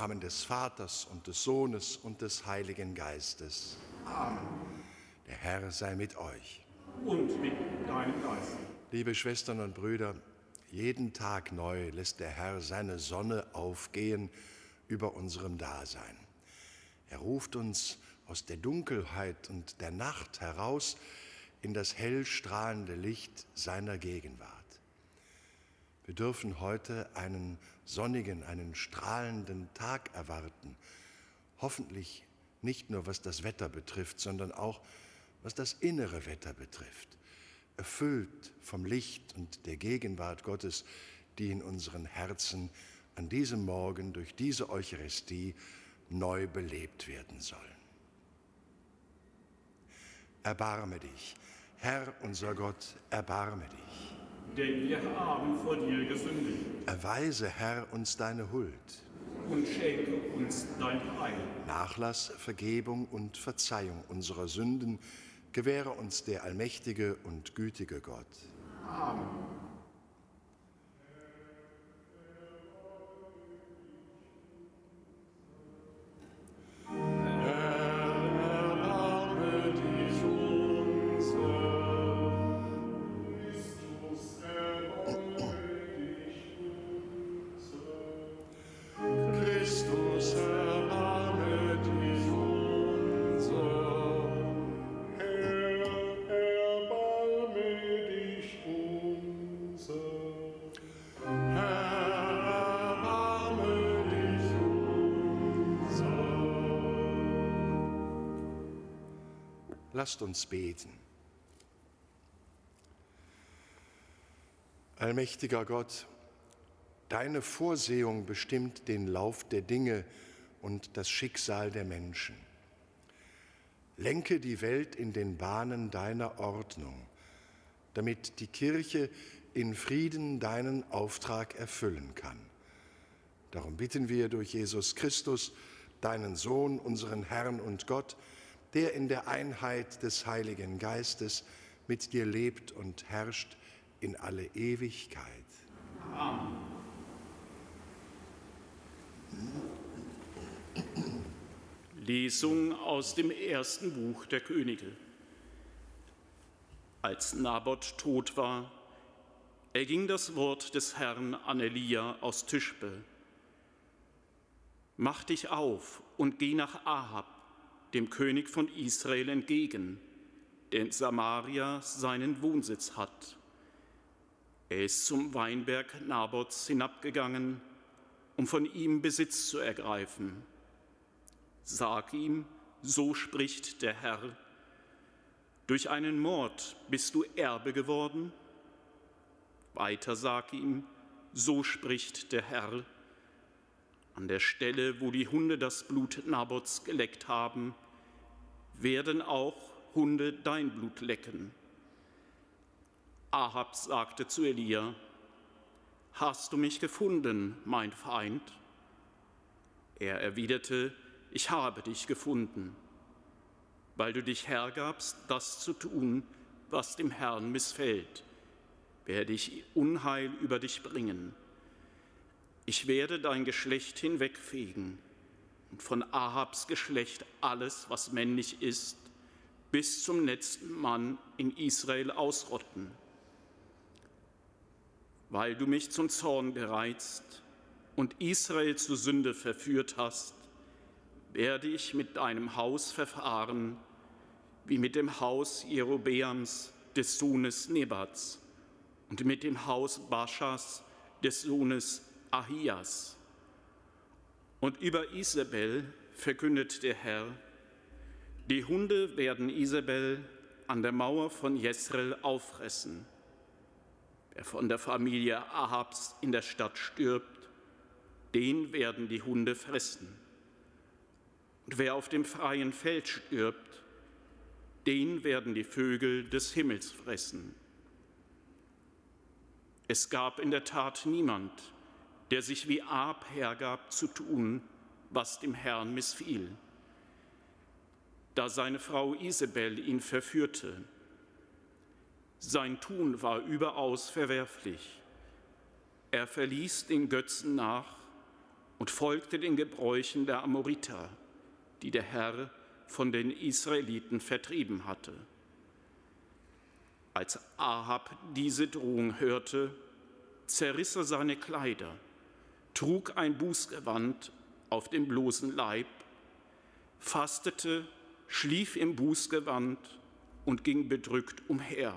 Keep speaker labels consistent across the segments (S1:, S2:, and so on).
S1: Namen des Vaters und des Sohnes und des Heiligen Geistes.
S2: Amen.
S1: Der Herr sei mit euch.
S2: Und mit deinem Geist.
S1: Liebe Schwestern und Brüder, jeden Tag neu lässt der Herr seine Sonne aufgehen über unserem Dasein. Er ruft uns aus der Dunkelheit und der Nacht heraus in das hell strahlende Licht seiner Gegenwart. Wir dürfen heute einen sonnigen, einen strahlenden Tag erwarten. Hoffentlich nicht nur, was das Wetter betrifft, sondern auch, was das innere Wetter betrifft. Erfüllt vom Licht und der Gegenwart Gottes, die in unseren Herzen an diesem Morgen durch diese Eucharistie neu belebt werden sollen. Erbarme dich, Herr unser Gott, erbarme dich.
S2: Denn wir haben vor dir gesündigt.
S1: Erweise, Herr, uns deine Huld.
S2: Und schenke uns dein Heil.
S1: Nachlass, Vergebung und Verzeihung unserer Sünden gewähre uns der allmächtige und gütige Gott.
S2: Amen.
S1: Lasst uns beten. Allmächtiger Gott, deine Vorsehung bestimmt den Lauf der Dinge und das Schicksal der Menschen. Lenke die Welt in den Bahnen deiner Ordnung, damit die Kirche in Frieden deinen Auftrag erfüllen kann. Darum bitten wir durch Jesus Christus, deinen Sohn, unseren Herrn und Gott, der in der Einheit des Heiligen Geistes mit dir lebt und herrscht in alle Ewigkeit.
S2: Amen. Lesung aus dem ersten Buch der Könige. Als Naboth tot war, erging das Wort des Herrn an Elia aus Tischbe. Mach dich auf und geh nach Ahab, dem König von Israel, entgegen, der in Samaria seinen Wohnsitz hat. Er ist zum Weinberg Naboths hinabgegangen, um von ihm Besitz zu ergreifen. Sag ihm, so spricht der Herr, durch einen Mord bist du Erbe geworden. Weiter sag ihm, so spricht der Herr, an der Stelle, wo die Hunde das Blut Naboths geleckt haben, werden auch Hunde dein Blut lecken. Ahab sagte zu Elia, hast du mich gefunden, mein Feind? Er erwiderte, ich habe dich gefunden, weil du dich hergabst, das zu tun, was dem Herrn missfällt, werde ich Unheil über dich bringen. Ich werde dein Geschlecht hinwegfegen und von Ahabs Geschlecht alles, was männlich ist, bis zum letzten Mann in Israel ausrotten. Weil du mich zum Zorn gereizt und Israel zur Sünde verführt hast, werde ich mit deinem Haus verfahren, wie mit dem Haus Jerobeams des Sohnes Nebats und mit dem Haus Baschas des Sohnes Ahias. Und über Isabel verkündet der Herr, die Hunde werden Isabel an der Mauer von Jesreel auffressen. Wer von der Familie Ahabs in der Stadt stirbt, den werden die Hunde fressen. Und wer auf dem freien Feld stirbt, den werden die Vögel des Himmels fressen. Es gab in der Tat niemand, der sich wie Ahab hergab zu tun, was dem Herrn missfiel. Da seine Frau Isabel ihn verführte, sein Tun war überaus verwerflich. Er verließ den Götzen nach und folgte den Gebräuchen der Amoriter, die der Herr von den Israeliten vertrieben hatte. Als Ahab diese Drohung hörte, zerriss er seine Kleider, trug ein Bußgewand auf dem bloßen Leib, fastete, schlief im Bußgewand und ging bedrückt umher.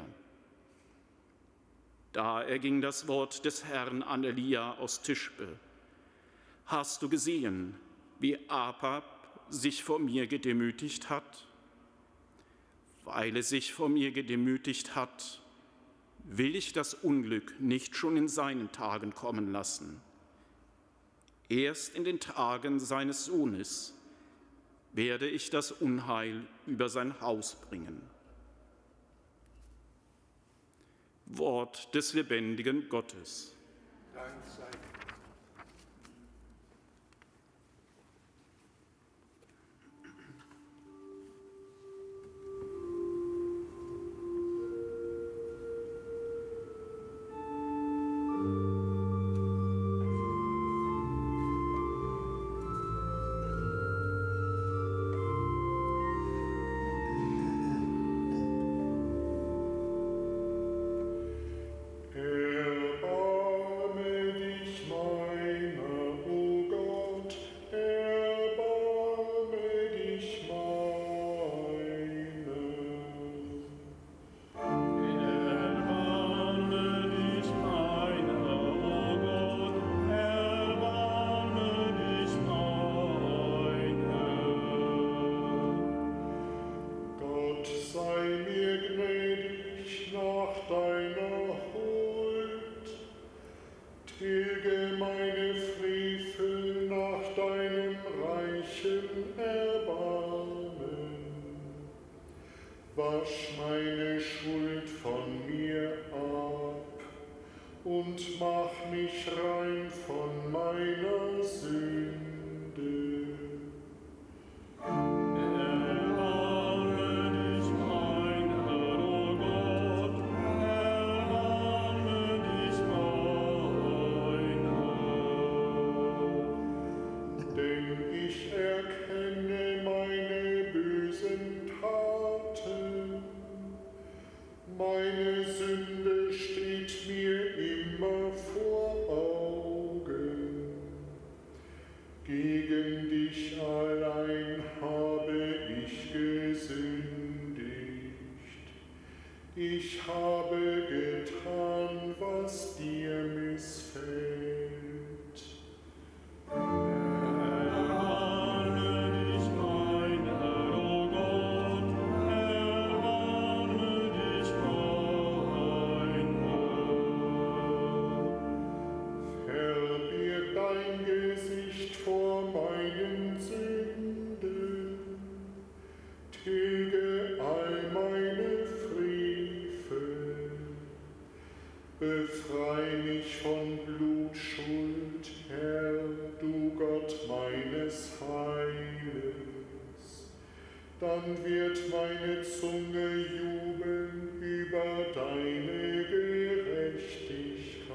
S2: Da erging das Wort des Herrn an Elia aus Tischbe: Hast du gesehen, wie Ahab sich vor mir gedemütigt hat? Weil er sich vor mir gedemütigt hat, will ich das Unglück nicht schon in seinen Tagen kommen lassen. Erst in den Tagen seines Sohnes werde ich das Unheil über sein Haus bringen. Wort des lebendigen Gottes.
S1: Dank sei Gott.
S3: Wasch meine Schuld von mir ab und mach mich rein von meiner Sünde. Meine Sünde steht mir immer vor Augen. Gegen dich allein habe ich gesündigt. Ich habe getan, was dir missfällt. Befrei mich von Blutschuld, Herr, du Gott meines Heiles. Dann wird meine Zunge jubeln über deine Gerechtigkeit.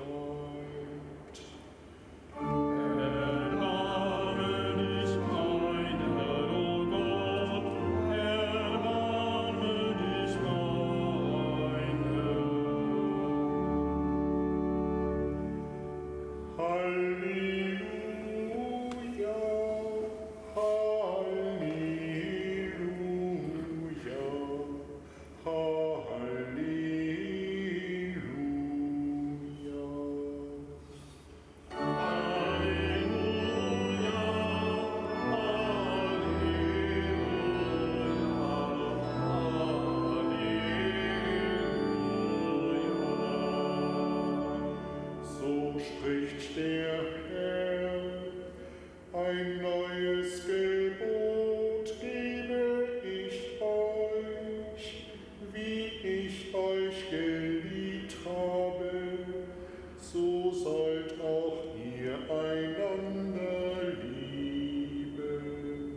S3: Spricht der Herr, ein neues Gebot gebe ich euch, wie ich euch geliebt habe, so sollt auch ihr einander lieben.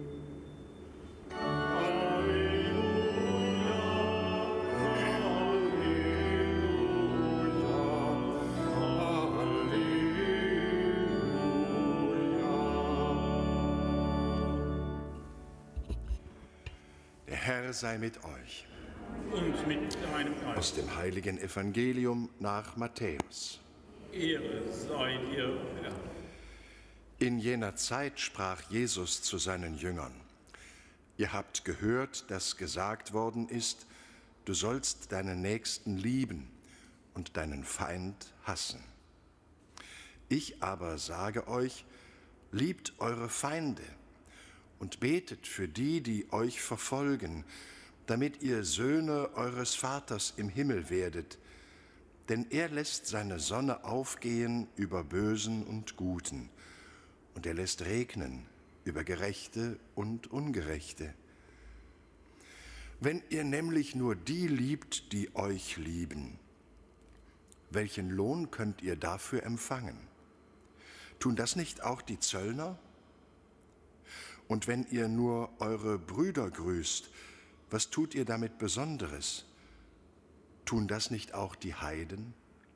S1: Herr sei mit euch.
S4: Und mit deinem Geist.
S1: Aus dem heiligen Evangelium nach Matthäus.
S4: Ehre sei dir, Herr.
S1: In jener Zeit sprach Jesus zu seinen Jüngern: Ihr habt gehört, dass gesagt worden ist, du sollst deinen Nächsten lieben und deinen Feind hassen. Ich aber sage euch, liebt eure Feinde und betet für die, die euch verfolgen, damit ihr Söhne eures Vaters im Himmel werdet. Denn er lässt seine Sonne aufgehen über Bösen und Guten, und er lässt regnen über Gerechte und Ungerechte. Wenn ihr nämlich nur die liebt, die euch lieben, welchen Lohn könnt ihr dafür empfangen? Tun das nicht auch die Zöllner? Und wenn ihr nur eure Brüder grüßt, was tut ihr damit Besonderes? Tun das nicht auch die Heiden?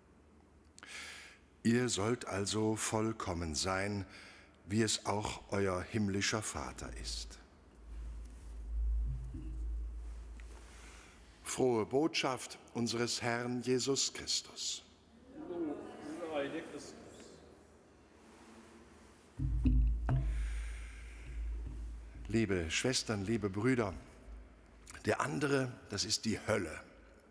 S1: Ihr sollt also vollkommen sein, wie es auch euer himmlischer Vater ist. Frohe Botschaft unseres Herrn Jesus Christus.
S4: Lob sei dir, Christus.
S1: Liebe Schwestern, liebe Brüder, der andere, das ist die Hölle.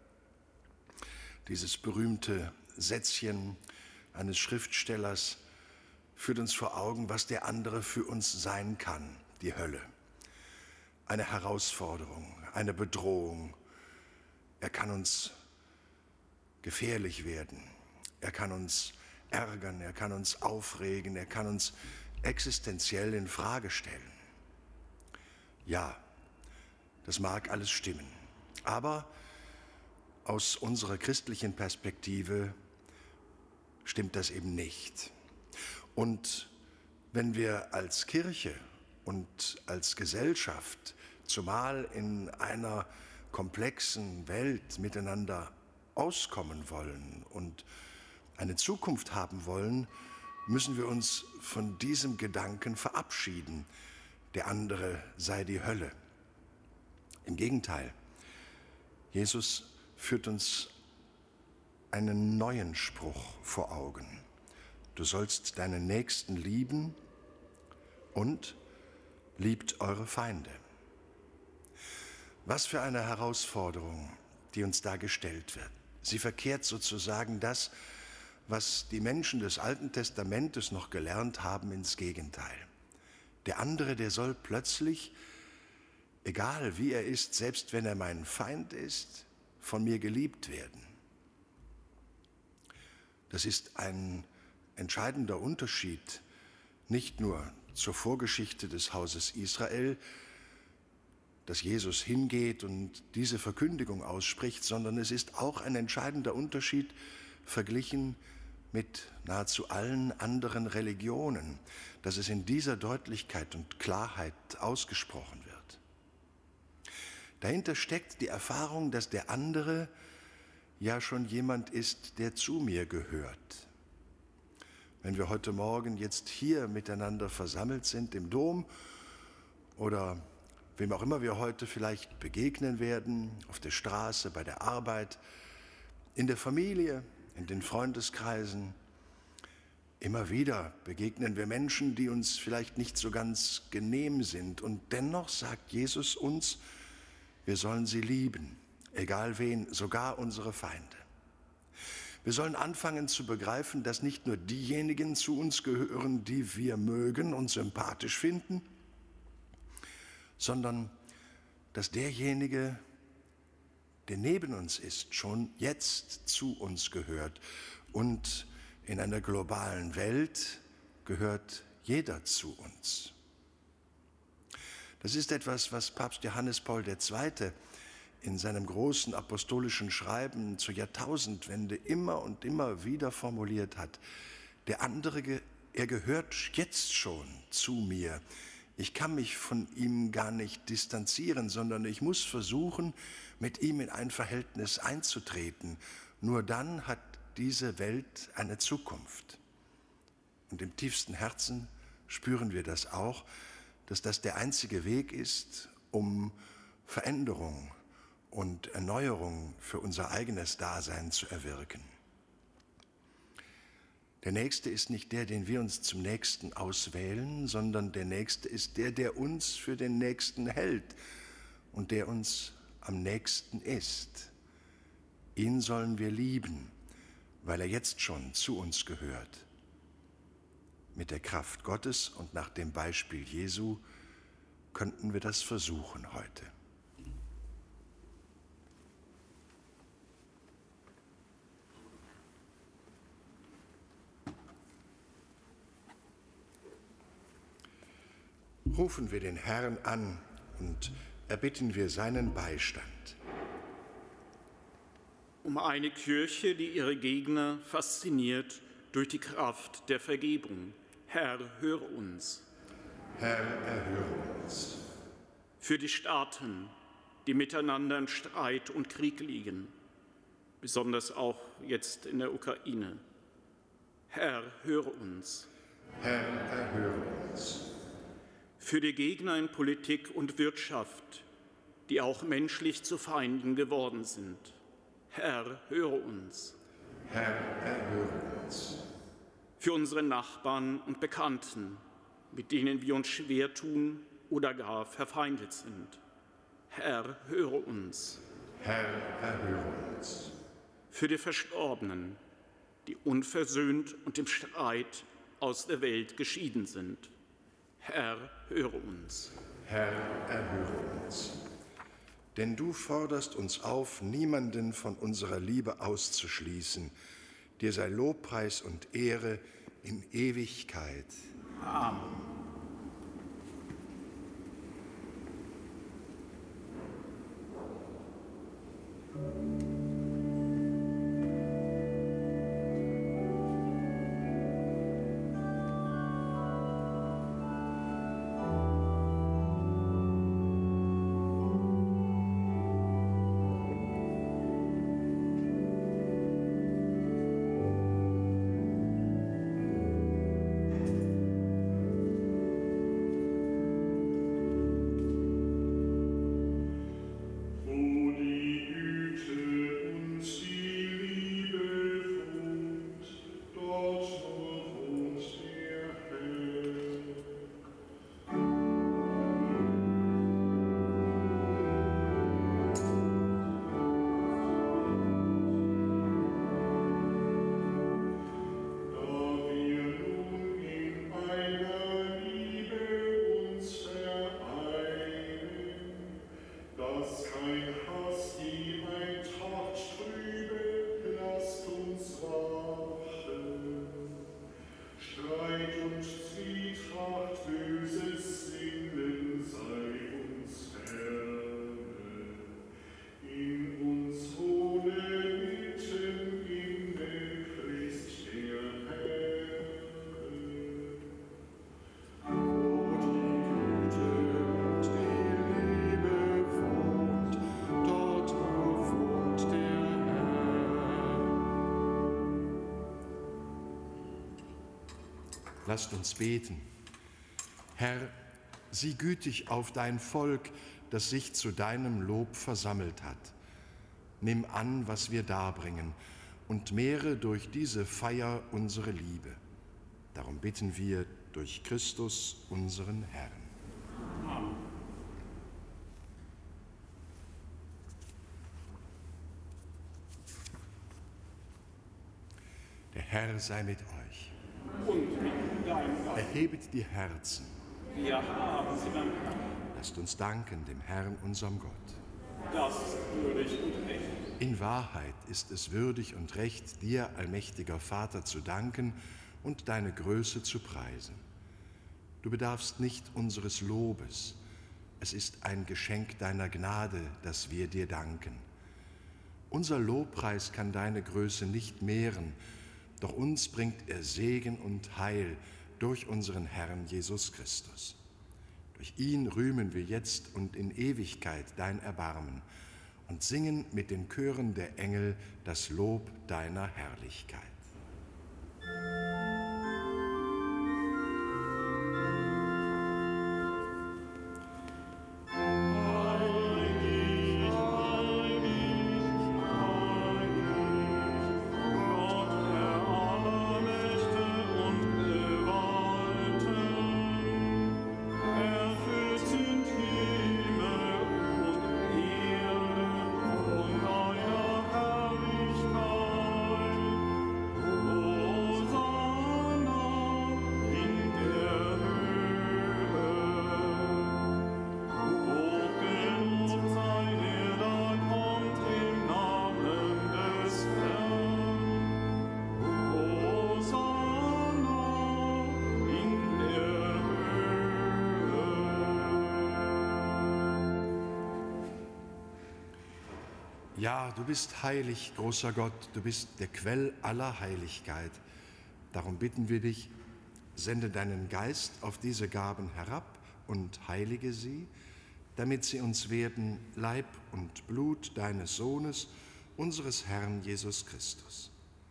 S1: Dieses berühmte Sätzchen eines Schriftstellers führt uns vor Augen, was der andere für uns sein kann, die Hölle. Eine Herausforderung, eine Bedrohung. Er kann uns gefährlich werden, er kann uns ärgern, er kann uns aufregen, er kann uns existenziell in Frage stellen. Ja, das mag alles stimmen, aber aus unserer christlichen Perspektive stimmt das eben nicht. Und wenn wir als Kirche und als Gesellschaft, zumal in einer komplexen Welt miteinander auskommen wollen und eine Zukunft haben wollen, müssen wir uns von diesem Gedanken verabschieden, der andere sei die Hölle. Im Gegenteil, Jesus führt uns einen neuen Spruch vor Augen. Du sollst deinen Nächsten lieben und liebt eure Feinde. Was für eine Herausforderung, die uns da gestellt wird. Sie verkehrt sozusagen das, was die Menschen des Alten Testamentes noch gelernt haben, ins Gegenteil. Der andere, der soll plötzlich, egal wie er ist, selbst wenn er mein Feind ist, von mir geliebt werden. Das ist ein entscheidender Unterschied, nicht nur zur Vorgeschichte des Hauses Israel, dass Jesus hingeht und diese Verkündigung ausspricht, sondern es ist auch ein entscheidender Unterschied verglichen mit nahezu allen anderen Religionen, dass es in dieser Deutlichkeit und Klarheit ausgesprochen wird. Dahinter steckt die Erfahrung, dass der andere ja schon jemand ist, der zu mir gehört. Wenn wir heute Morgen jetzt hier miteinander versammelt sind im Dom oder wem auch immer wir heute vielleicht begegnen werden, auf der Straße, bei der Arbeit, in der Familie, in den Freundeskreisen, immer wieder begegnen wir Menschen, die uns vielleicht nicht so ganz genehm sind. Und dennoch sagt Jesus uns, wir sollen sie lieben, egal wen, sogar unsere Feinde. Wir sollen anfangen zu begreifen, dass nicht nur diejenigen zu uns gehören, die wir mögen und sympathisch finden, sondern dass derjenige, der neben uns ist, schon jetzt zu uns gehört. Und in einer globalen Welt gehört jeder zu uns. Das ist etwas, was Papst Johannes Paul II. In seinem großen apostolischen Schreiben zur Jahrtausendwende immer und immer wieder formuliert hat. Der andere, er gehört jetzt schon zu mir. Ich kann mich von ihm gar nicht distanzieren, sondern ich muss versuchen, mit ihm in ein Verhältnis einzutreten. Nur dann hat diese Welt eine Zukunft. Und im tiefsten Herzen spüren wir das auch, dass das der einzige Weg ist, um Veränderung und Erneuerung für unser eigenes Dasein zu erwirken. Der Nächste ist nicht der, den wir uns zum Nächsten auswählen, sondern der Nächste ist der, der uns für den Nächsten hält und der uns am nächsten ist. Ihn sollen wir lieben, weil er jetzt schon zu uns gehört. Mit der Kraft Gottes und nach dem Beispiel Jesu könnten wir das versuchen heute. Rufen wir den Herrn an und erbitten wir seinen Beistand.
S2: Um eine Kirche, die ihre Gegner fasziniert durch die Kraft der Vergebung. Herr, höre uns.
S1: Herr, erhöre uns.
S2: Für die Staaten, die miteinander in Streit und Krieg liegen, besonders auch jetzt in der Ukraine. Herr, höre uns.
S1: Herr, erhöre uns.
S2: Für die Gegner in Politik und Wirtschaft, die auch menschlich zu Feinden geworden sind. Herr, höre uns.
S1: Herr, erhöre uns.
S2: Für unsere Nachbarn und Bekannten, mit denen wir uns schwer tun oder gar verfeindet sind. Herr, höre uns.
S1: Herr, erhöre uns.
S2: Für die Verstorbenen, die unversöhnt und im Streit aus der Welt geschieden sind. Herr, höre uns.
S1: Herr, erhöre uns. Denn du forderst uns auf, niemanden von unserer Liebe auszuschließen. Dir sei Lobpreis und Ehre in Ewigkeit.
S2: Amen.
S1: Lasst uns beten. Herr, sieh gütig auf dein Volk, das sich zu deinem Lob versammelt hat. Nimm an, was wir darbringen, und mehre durch diese Feier unsere Liebe. Darum bitten wir durch Christus, unseren Herrn.
S4: Amen.
S1: Der Herr sei mit euch.
S4: Und mit deinem Geist.
S1: Erhebet die Herzen.
S4: Wir haben sie beim Herrn.
S1: Lasst uns danken dem Herrn, unserem Gott.
S4: Das ist würdig und recht.
S1: In Wahrheit ist es würdig und recht, dir, allmächtiger Vater, zu danken und deine Größe zu preisen. Du bedarfst nicht unseres Lobes. Es ist ein Geschenk deiner Gnade, dass wir dir danken. Unser Lobpreis kann deine Größe nicht mehren, doch uns bringt er Segen und Heil durch unseren Herrn Jesus Christus. Durch ihn rühmen wir jetzt und in Ewigkeit dein Erbarmen und singen mit den Chören der Engel das Lob deiner Herrlichkeit.
S3: Heilig
S1: Ja, du bist heilig, großer Gott, du bist der Quell aller Heiligkeit. Darum bitten wir dich, sende deinen Geist auf diese Gaben herab und heilige sie, damit sie uns werden Leib und Blut deines Sohnes, unseres Herrn Jesus Christus.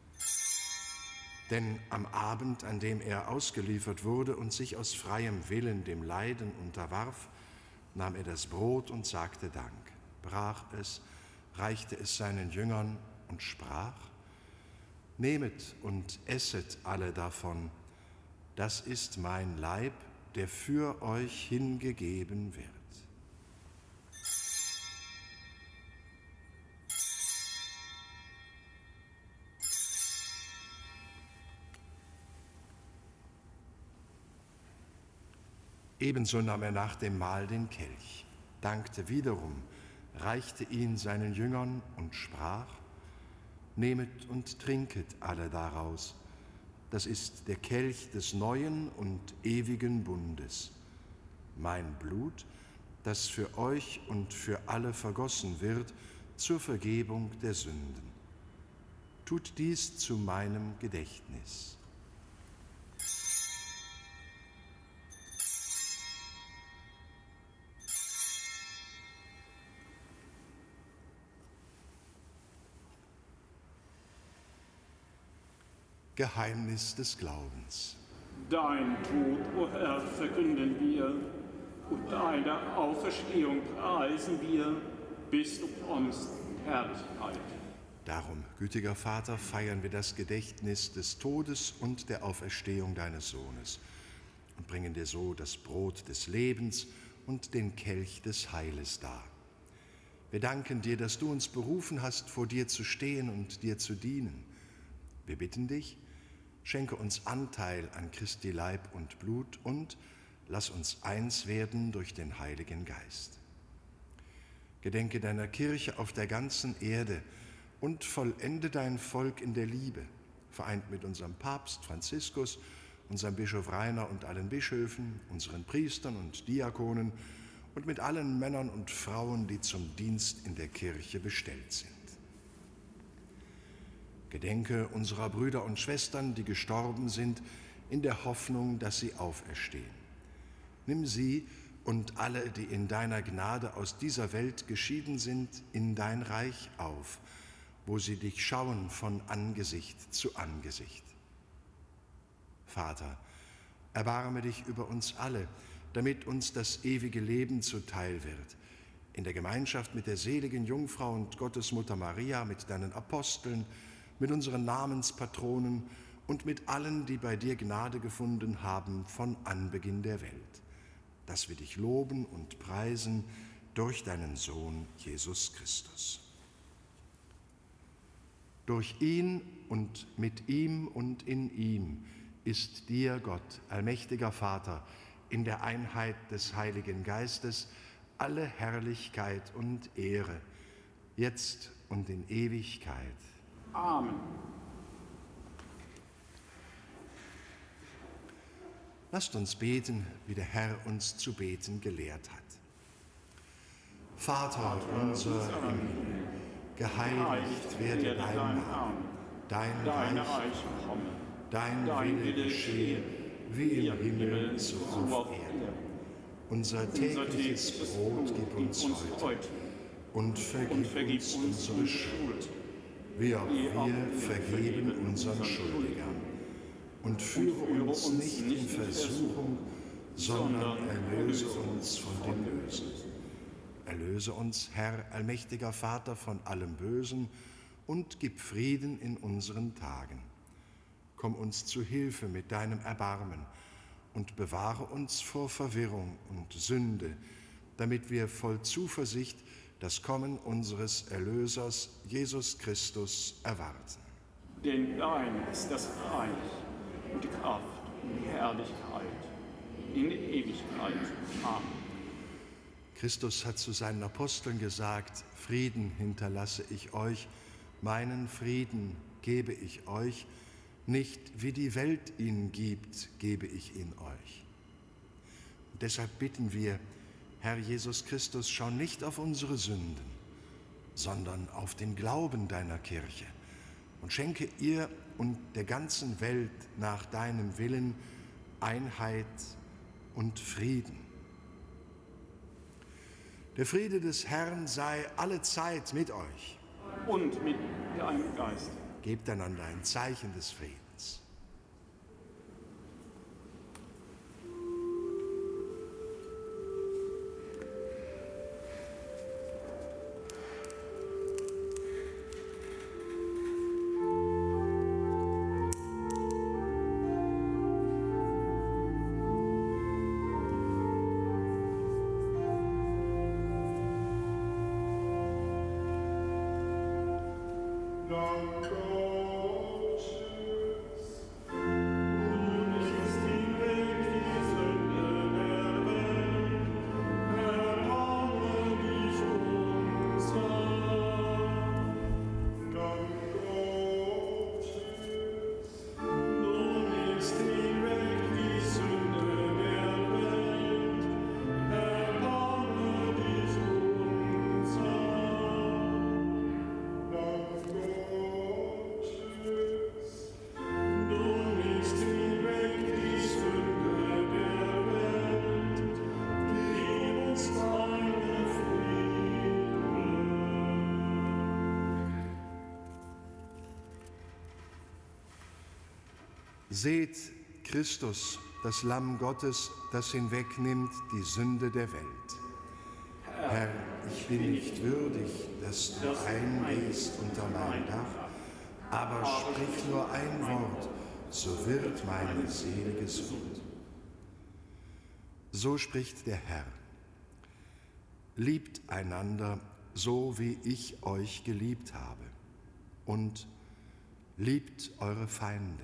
S1: Denn am Abend, an dem er ausgeliefert wurde und sich aus freiem Willen dem Leiden unterwarf, nahm er das Brot und sagte Dank, brach es, reichte es seinen Jüngern und sprach: Nehmet und esset alle davon, das ist mein Leib, der für euch hingegeben wird. Ebenso nahm er nach dem Mahl den Kelch, dankte wiederum, reichte ihn seinen Jüngern und sprach: Nehmet und trinket alle daraus. Das ist der Kelch des neuen und ewigen Bundes, mein Blut, das für euch und für alle vergossen wird zur Vergebung der Sünden. Tut dies zu meinem Gedächtnis. Geheimnis des Glaubens.
S4: Dein Tod, o Herr, verkünden wir, und deine Auferstehung preisen wir, bis du kommst in Herrlichkeit.
S1: Darum, gütiger Vater, feiern wir das Gedächtnis des Todes und der Auferstehung deines Sohnes und bringen dir so das Brot des Lebens und den Kelch des Heiles dar. Wir danken dir, dass du uns berufen hast, vor dir zu stehen und dir zu dienen. Wir bitten dich, schenke uns Anteil an Christi Leib und Blut und lass uns eins werden durch den Heiligen Geist. Gedenke deiner Kirche auf der ganzen Erde und vollende dein Volk in der Liebe, vereint mit unserem Papst Franziskus, unserem Bischof Rainer und allen Bischöfen, unseren Priestern und Diakonen und mit allen Männern und Frauen, die zum Dienst in der Kirche bestellt sind. Gedenke unserer Brüder und Schwestern, die gestorben sind, in der Hoffnung, dass sie auferstehen. Nimm sie und alle, die in deiner Gnade aus dieser Welt geschieden sind, in dein Reich auf, wo sie dich schauen von Angesicht zu Angesicht. Vater, erbarme dich über uns alle, damit uns das ewige Leben zuteil wird, in der Gemeinschaft mit der seligen Jungfrau und Gottesmutter Maria, mit deinen Aposteln, mit unseren Namenspatronen und mit allen, die bei dir Gnade gefunden haben von Anbeginn der Welt, dass wir dich loben und preisen durch deinen Sohn Jesus Christus. Durch ihn und mit ihm und in ihm ist dir, Gott, allmächtiger Vater, in der Einheit des Heiligen Geistes alle Herrlichkeit und Ehre, jetzt und in Ewigkeit.
S4: Amen.
S1: Lasst uns beten, wie der Herr uns zu beten gelehrt hat. Vater unser im Himmel, geheiligt werde dein Name, dein Reich komme, dein Wille geschehe, wie im Himmel so auf Erden. Unser tägliches Brot gib uns heute und vergib uns unsere Schuld, wie auch wir vergeben unseren Schuldigern. Und führe uns nicht in Versuchung, sondern erlöse uns von dem Bösen. Erlöse uns, Herr, allmächtiger Vater, von allem Bösen und gib Frieden in unseren Tagen. Komm uns zu Hilfe mit deinem Erbarmen und bewahre uns vor Verwirrung und Sünde, damit wir voll Zuversicht das Kommen unseres Erlösers, Jesus Christus, erwarten.
S4: Denn dein ist das Reich und die Kraft und die Herrlichkeit in Ewigkeit. Amen.
S1: Christus hat zu seinen Aposteln gesagt: Frieden hinterlasse ich euch, meinen Frieden gebe ich euch, nicht wie die Welt ihn gibt, gebe ich ihn euch. Und deshalb bitten wir, Herr Jesus Christus, schau nicht auf unsere Sünden, sondern auf den Glauben deiner Kirche und schenke ihr und der ganzen Welt nach deinem Willen Einheit und Frieden. Der Friede des Herrn sei allezeit mit euch.
S4: Und mit deinem Geist.
S1: Gebt einander ein Zeichen des Friedens. Seht Christus, das Lamm Gottes, das hinwegnimmt die Sünde der Welt. Herr, ich bin nicht würdig, dass du eingehst unter mein Dach, aber sprich nur ein Wort, so wird meine Seele gesund. So spricht der Herr. Liebt einander, so wie ich euch geliebt habe, und liebt eure Feinde.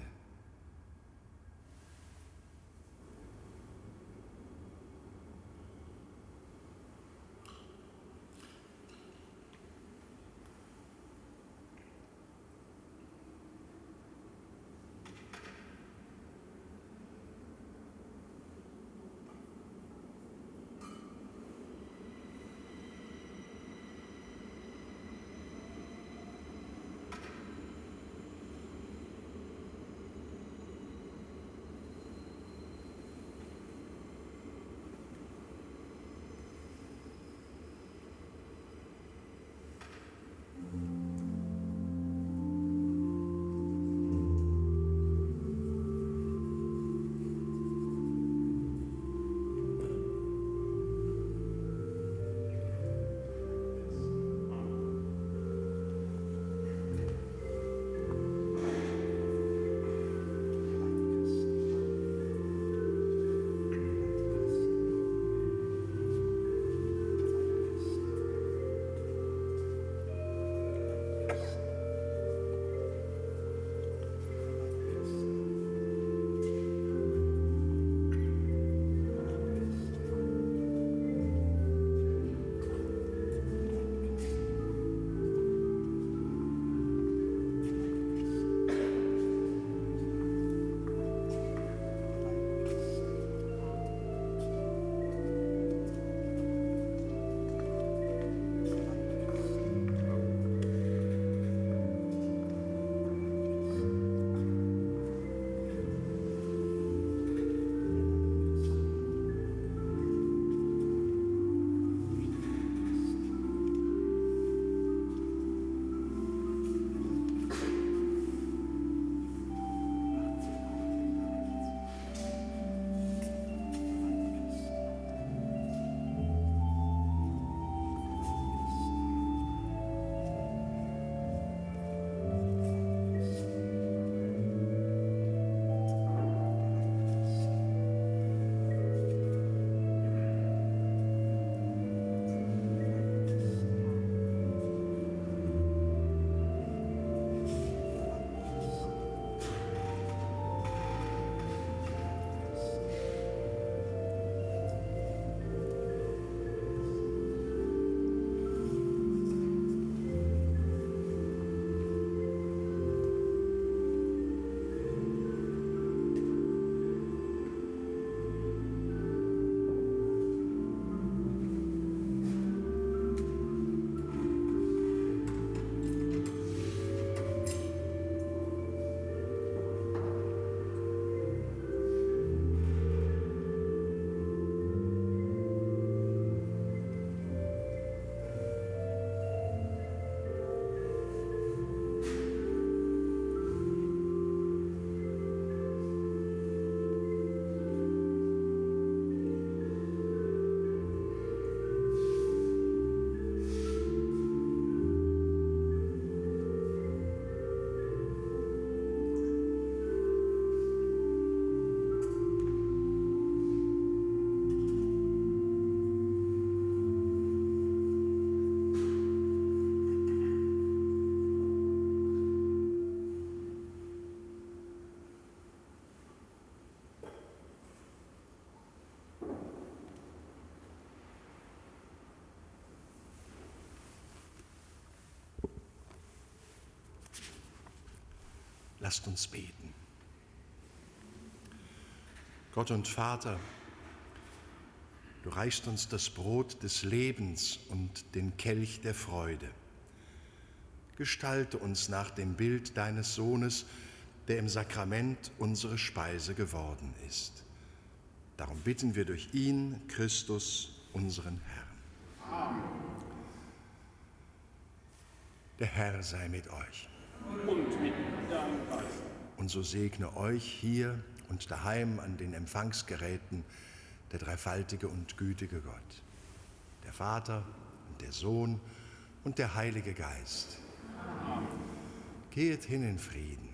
S1: Lasst uns beten. Gott und Vater, du reichst uns das Brot des Lebens und den Kelch der Freude. Gestalte uns nach dem Bild deines Sohnes, der im Sakrament unsere Speise geworden ist. Darum bitten wir durch ihn, Christus, unseren Herrn. Amen. Der Herr sei mit euch.
S4: Und mit deinem Geist.
S1: Und so segne euch hier und daheim an den Empfangsgeräten der dreifaltige und gütige Gott, der Vater und der Sohn und der Heilige Geist. Amen. Geht hin in Frieden.